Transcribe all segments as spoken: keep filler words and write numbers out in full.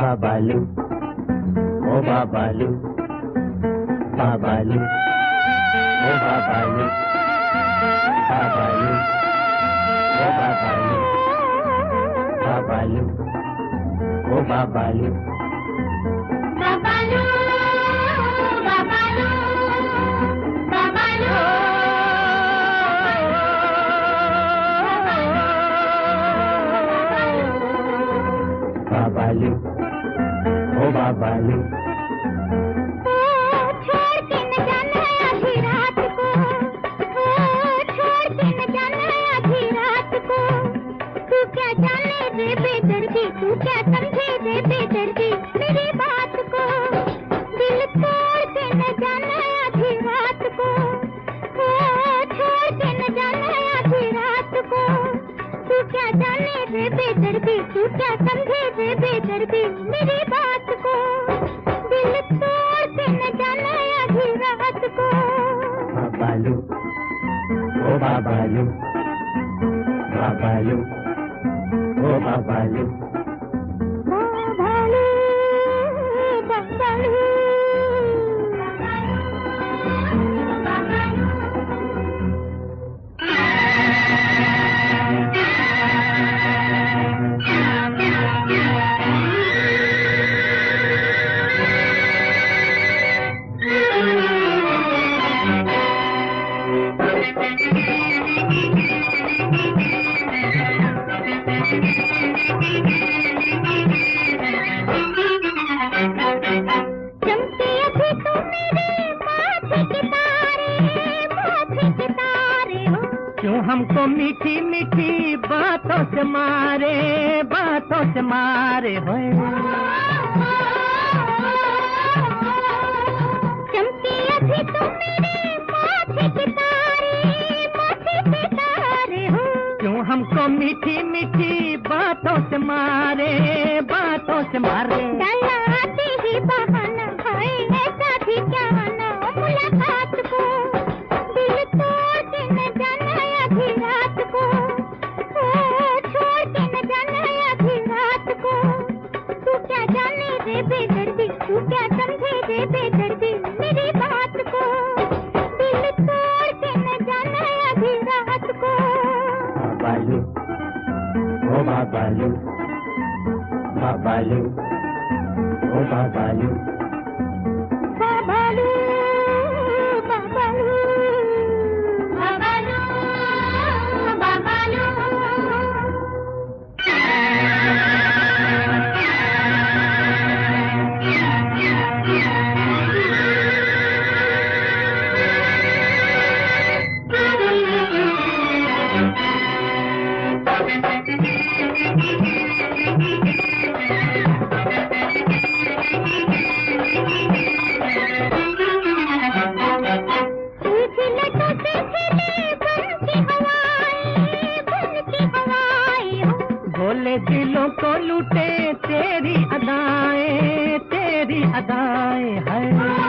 बाबालू, ओ बाबालू, बाबालू, ओ बाबालू, बाबालू, ओ बाबालू, बाबालू, ओ बाबालू, बाबालू, बाबालू, बाबालू, बाबालू, ओ बाबालू। छोड़ के न जाना आधी रात को, छोड़ के न जाना आधी रात को, तू क्या जाने रे बेदर्दी, तू क्या समझे रे बेदर्दी मेरी बात को, दिल तोड़ के न जाना आधी रात को, छोड़ के न जाना आधी रात को, तू क्या जाने रे बेदर्दी, तू क्या समझे रे बेदर्दी मेरी बात को, दिल तोड़ के न जाना आधी रात को। बाबालू, ओ बाबालू, बाबालू, ओ बाबालू, बाबालू, बाबालू, चमके अभी तो मेरे माथे के तारे, माथे के तारे हो, क्यों हमको मीठी मीठी बातों से मारे, बातों से मारे होए। चमके अभी तो मेरे माथे के तारे, माथे के तारे हो, क्यों हमको मीठी मीठी बातों से मारे, बातों से मारे। डाला आते ही बहाना, हाय ऐसा भी क्या आना मुलाकात को, दिल तोड़ के न जाना आधी रात को, छोड़ के न जाना आधी रात को, तू क्या जाने रे बेदर्दी, तू क्या समझे रे बेदर्दी मेरी बात को, दिल तोड़ के न जाना आधी रात को। बाबालू, ओ बाबालू, बाबालू, ओ बाबालू, बाबालू, बाबालू, बाबालू, बाबालू, भोले दिलों को लूटे तेरी अदाएं, तेरी अदाएं है।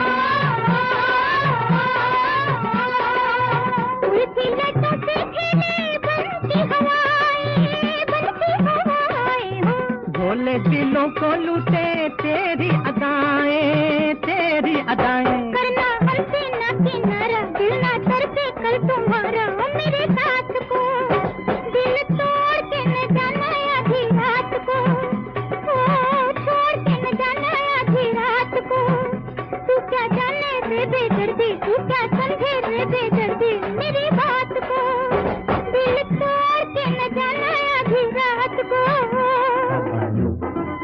भोले दिलों को लूटे तेरी अदाएं, तेरी अदाएं। करना हमसे ना किनारा, दिल ना तरसे कल तुम्हारा मेरे साथ को, दिल तोड़ के न जाना आधी रात को, छोड़ के न जाना आधी रात को, तू क्या जाने रे बेदर्दी, तू क्या समझे रे बेदर्दी मेरी बात को, दिल तोड़ के न जाना आधी रात को।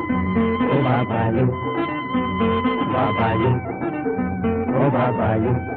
बाबालू, ओ बाबालू, बाबालू, ओ बाबालू।